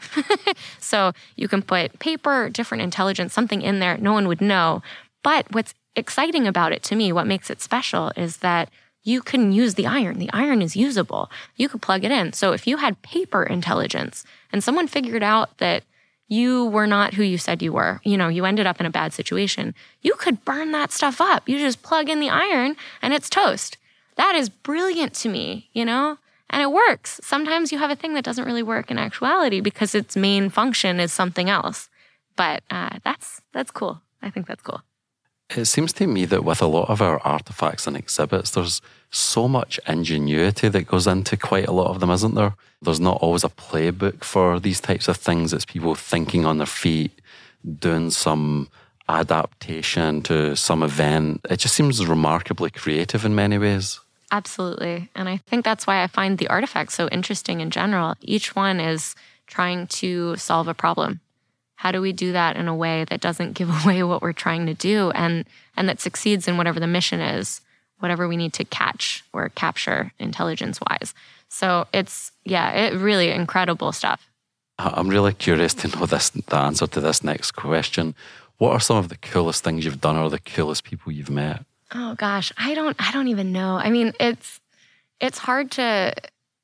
So you can put paper, different intelligence, something in there, no one would know. But what's exciting about it to me, what makes it special, is that you can use the iron. The iron is usable. You could plug it in. So if you had paper intelligence and someone figured out that you were not who you said you were, you know, you ended up in a bad situation, you could burn that stuff up. You just plug in the iron and it's toast. That is brilliant to me, you know, and it works. Sometimes you have a thing that doesn't really work in actuality because its main function is something else. But uh, that's that's cool. I think that's cool. It seems to me that with a lot of our artifacts and exhibits, there's so much ingenuity that goes into quite a lot of them, isn't there? There's not always a playbook for these types of things. It's people thinking on their feet, doing some adaptation to some event. It just seems remarkably creative in many ways. Absolutely. And I think that's why I find the artifacts so interesting in general. Each one is trying to solve a problem. How do we do that in a way that doesn't give away what we're trying to do, and and that succeeds in whatever the mission is, whatever we need to catch or capture intelligence-wise? So it's, yeah, it really incredible stuff. I'm really curious to know this, the answer to this next question. What are some of the coolest things you've done or the coolest people you've met? Oh gosh, I don't I don't even know. I mean, it's it's hard to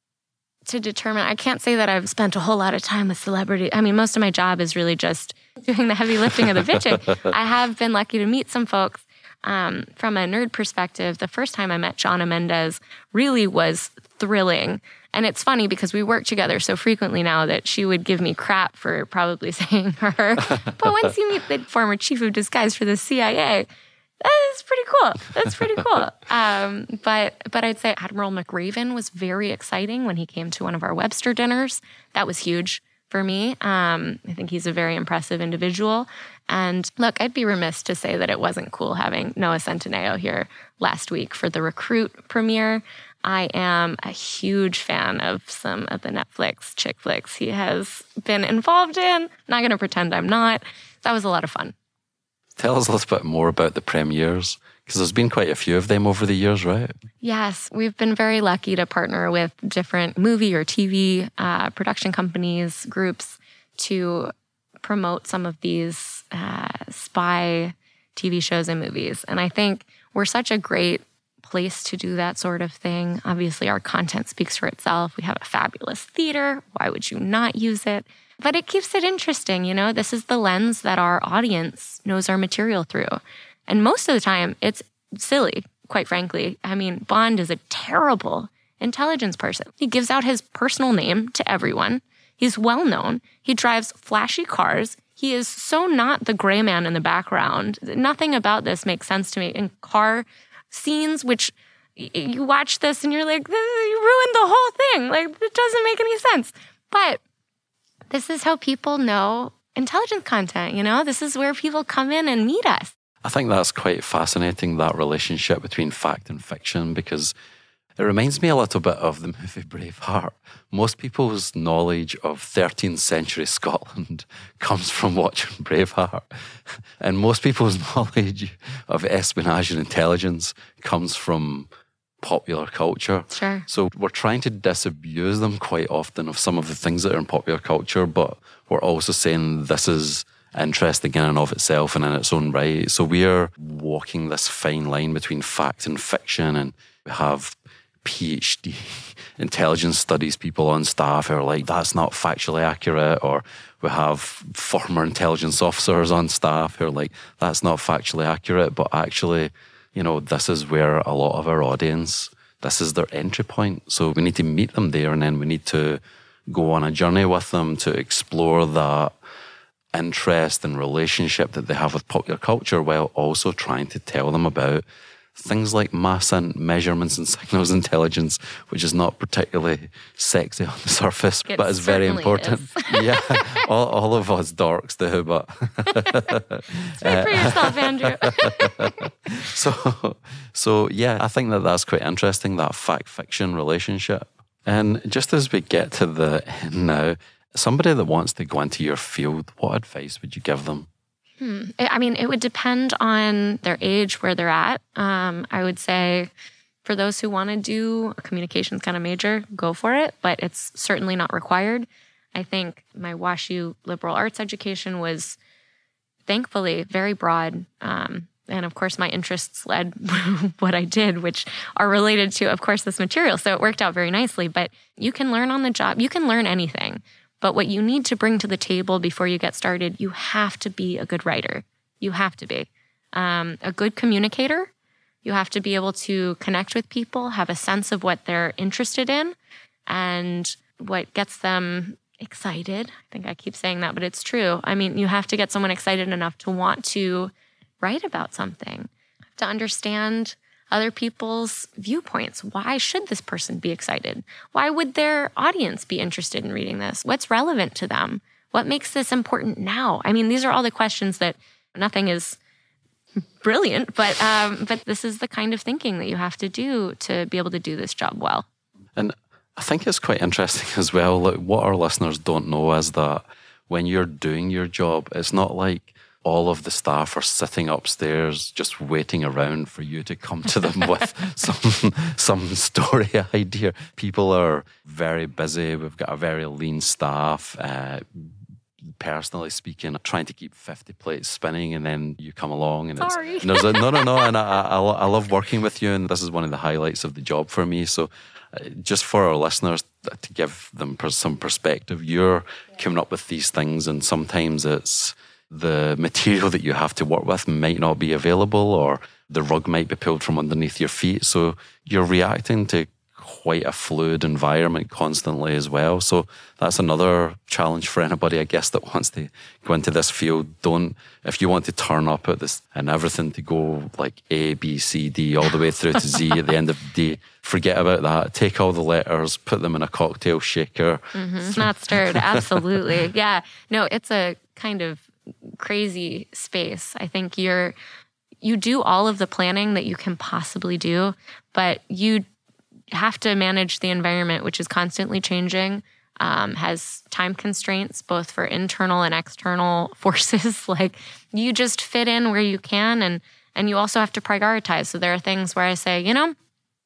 to determine. I can't say that I've spent a whole lot of time with celebrity. I mean, most of my job is really just doing the heavy lifting of the pitching. I have been lucky to meet some folks. Um, from a nerd perspective, the first time I met Shauna Mendes really was thrilling. And it's funny because we work together so frequently now that she would give me crap for probably saying her. But once you meet the former chief of disguise for the C I A, that's pretty cool. That's pretty cool. Um, but but I'd say Admiral McRaven was very exciting when he came to one of our Webster dinners. That was huge for me. Um, I think he's a very impressive individual. And look, I'd be remiss to say that it wasn't cool having Noah Centineo here last week for the Recruit premiere. I am a huge fan of some of the Netflix chick flicks he has been involved in. Not going to pretend I'm not. That was a lot of fun. Tell us a little bit more about the premieres, because there's been quite a few of them over the years, right? Yes, we've been very lucky to partner with different movie or T V uh, production companies, groups to promote some of these uh, spy T V shows and movies. And I think we're such a great place to do that sort of thing. Obviously, our content speaks for itself. We have a fabulous theater. Why would you not use it? But it keeps it interesting, you know? This is the lens that our audience knows our material through. And most of the time, it's silly, quite frankly. I mean, Bond is a terrible intelligence person. He gives out his personal name to everyone. He's well-known. He drives flashy cars. He is so not the gray man in the background. Nothing about this makes sense to me. In car scenes, which you watch this and you're like, you ruined the whole thing. Like, it doesn't make any sense. But this is how people know intelligence content, you know? This is where people come in and meet us. I think that's quite fascinating, that relationship between fact and fiction, because it reminds me a little bit of the movie Braveheart. Most people's knowledge of thirteenth century Scotland comes from watching Braveheart. And most people's knowledge of espionage and intelligence comes from popular culture. Sure. So we're trying to disabuse them quite often of some of the things that are in popular culture, but we're also saying this is interesting in and of itself and in its own right. So we are walking this fine line between fact and fiction, and we have PhD intelligence studies people on staff who are like, that's not factually accurate, or we have former intelligence officers on staff who are like, that's not factually accurate, but actually, you know, this is where a lot of our audience, this is their entry point. So we need to meet them there, and then we need to go on a journey with them to explore that interest and relationship that they have with popular culture, while also trying to tell them about things like mass and measurements and signals intelligence, which is not particularly sexy on the surface, it but is very important. Is. Yeah, all, all of us dorks do, but... Speak for yourself, Andrew. so, so, yeah, I think that that's quite interesting, that fact-fiction relationship. And just as we get to the end now, somebody that wants to go into your field, what advice would you give them? Hmm. I mean, it would depend on their age, where they're at. Um, I would say for those who want to do a communications kind of major, go for it, but it's certainly not required. I think my WashU liberal arts education was thankfully very broad. Um, and of course, my interests led what I did, which are related to, of course, this material. So it worked out very nicely. But you can learn on the job. You can learn anything. But what you need to bring to the table before you get started, you have to be a good writer. You have to be um, a good communicator. You have to be able to connect with people, have a sense of what they're interested in and what gets them excited. I think I keep saying that, but it's true. I mean, you have to get someone excited enough to want to write about something, to understand other people's viewpoints. Why should this person be excited? Why would their audience be interested in reading this? What's relevant to them? What makes this important now? I mean, these are all the questions that nothing is brilliant, but um, but this is the kind of thinking that you have to do to be able to do this job well. And I think it's quite interesting as well. Like, what our listeners don't know is that when you're doing your job, it's not like all of the staff are sitting upstairs just waiting around for you to come to them with some some story idea. People are very busy. We've got a very lean staff. Uh, personally speaking, trying to keep fifty plates spinning, and then you come along and Sorry. it's... There's a, no, no, no. And I, I, I love working with you, and this is one of the highlights of the job for me. So uh, just for our listeners, to give them some perspective, you're yeah. coming up with these things, and sometimes it's the material that you have to work with might not be available, or the rug might be pulled from underneath your feet. So you're reacting to quite a fluid environment constantly as well. So that's another challenge for anybody, I guess, that wants to go into this field. Don't, if you want to turn up at this and everything to go like A, B, C, D, all the way through to Z at the end of the day, forget about that. Take all the letters, put them in a cocktail shaker. Mm-hmm. Not stirred. Absolutely. Yeah. No, it's a kind of crazy space. I think you're, you do all of the planning that you can possibly do, but you have to manage the environment, which is constantly changing, um, has time constraints, both for internal and external forces. Like, you just fit in where you can, and and you also have to prioritize. So there are things where I say, you know,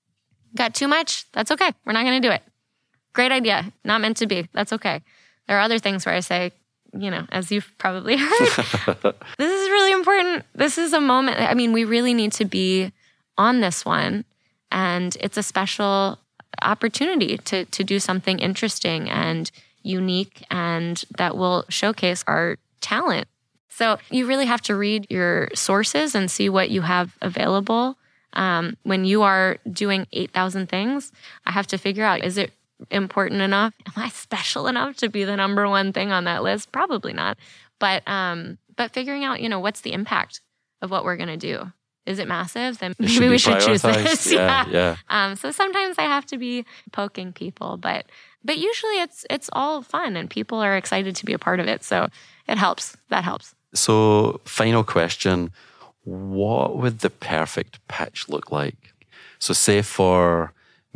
got too much? That's okay. We're not going to do it. Great idea. Not meant to be. That's okay. There are other things where I say, you know, as you've probably heard, this is really important. This is a moment. I mean, we really need to be on this one. And it's a special opportunity to to do something interesting and unique, and that will showcase our talent. So you really have to read your sources and see what you have available. Um, when you are doing eight thousand things, I have to figure out, is it important enough? Am I special enough to be the number one thing on that list? Probably not. But um, but figuring out, you know, what's the impact of what we're going to do? Is it massive? Then maybe we should choose this. Yeah, yeah. yeah. Um, so sometimes I have to be poking people, but but usually it's it's all fun and people are excited to be a part of it. So it helps. That helps. So final question, what would the perfect pitch look like? So say for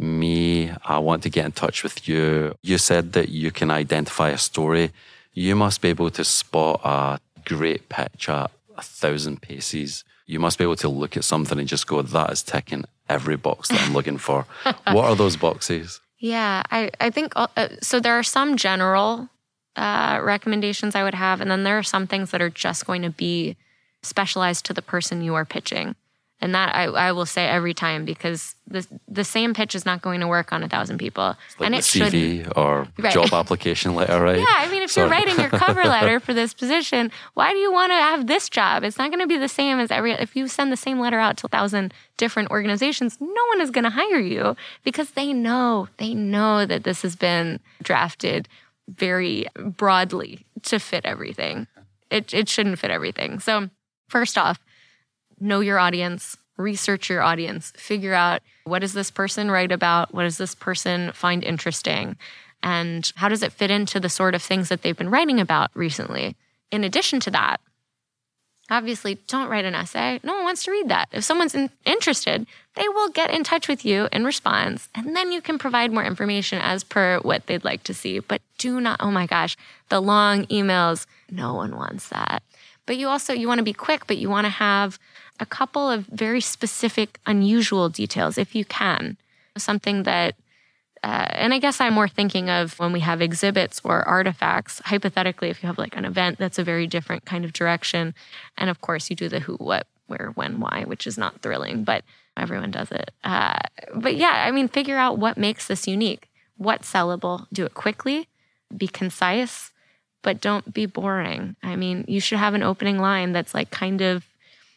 me, I want to get in touch with you. You said that you can identify a story. You must be able to spot a great pitch at a thousand paces. You must be able to look at something and just go, that is ticking every box that I'm looking for. What are those boxes? Yeah, I, I think, uh, so there are some general uh, recommendations I would have, and then there are some things that are just going to be specialized to the person you are pitching. And that I, I will say every time, because the the same pitch is not going to work on a thousand people. It's like and the it C V shouldn't. Or Right. job application letter, right? Yeah, I mean, if Sorry. you're writing your cover letter for this position, why do you want to have this job? It's not going to be the same as every, if you send the same letter out to a thousand different organizations, no one is going to hire you because they know, they know that this has been drafted very broadly to fit everything. It it shouldn't fit everything. So first off, know your audience, research your audience, figure out, what does this person write about? What does this person find interesting? And how does it fit into the sort of things that they've been writing about recently? In addition to that, obviously, don't write an essay. No one wants to read that. If someone's in- interested, they will get in touch with you in response, and then you can provide more information as per what they'd like to see. But do not, oh my gosh, the long emails, no one wants that. But you also, you want to be quick, but you want to have a couple of very specific, unusual details if you can. Something that, uh, and I guess I'm more thinking of when we have exhibits or artifacts. Hypothetically, if you have like an event, that's a very different kind of direction. And of course, you do the who, what, where, when, why, which is not thrilling, but everyone does it. Uh, but yeah, I mean, figure out what makes this unique. What's sellable? Do it quickly, be concise, but don't be boring. I mean, you should have an opening line that's like kind of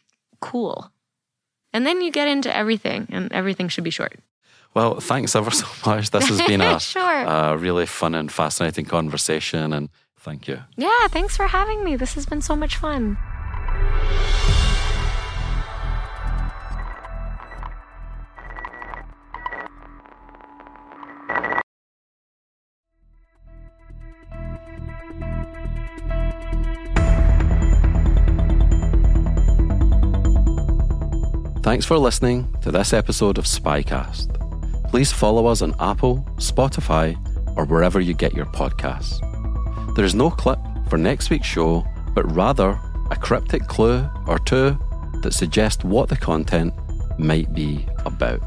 cool. And then you get into everything, and everything should be short. Well, thanks ever so much. This has been a, sure. a really fun and fascinating conversation, and thank you. Yeah, thanks for having me. This has been so much fun. Thanks for listening to this episode of Spycast. Please follow us on Apple, Spotify, or wherever you get your podcasts. There is no clip for next week's show, but rather a cryptic clue or two that suggest what the content might be about.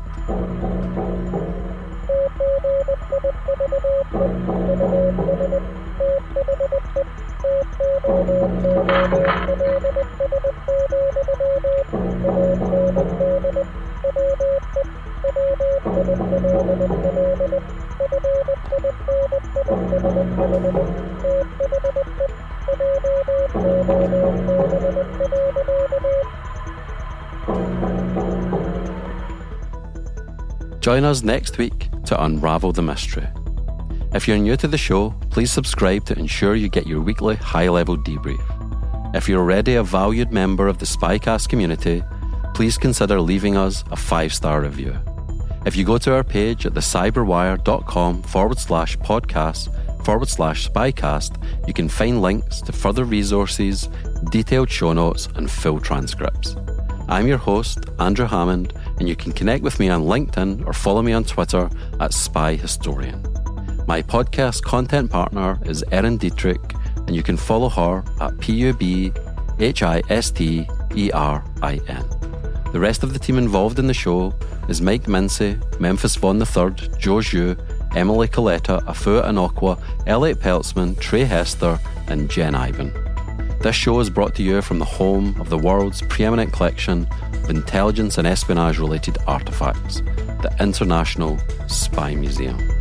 Join us next week to unravel the mystery. If you're new to the show, please subscribe to ensure you get your weekly high-level debrief. If you're already a valued member of the Spycast community, please consider leaving us a five-star review. If you go to our page at thecyberwire.com forward slash podcast forward slash spycast, you can find links to further resources, detailed show notes, and full transcripts. I'm your host, Andrew Hammond, and you can connect with me on LinkedIn or follow me on Twitter at Spy Historian. My podcast content partner is Erin Dietrich, and you can follow her at P U B H I S T E R I N. The rest of the team involved in the show is Mike Mincy, Memphis Vaughn the third, Joe Zhu, Emily Coletta, Afua Anokwa, Elliot Peltzman, Trey Hester, and Jen Ivan. This show is brought to you from the home of the world's preeminent collection of intelligence and espionage-related artefacts, the International Spy Museum.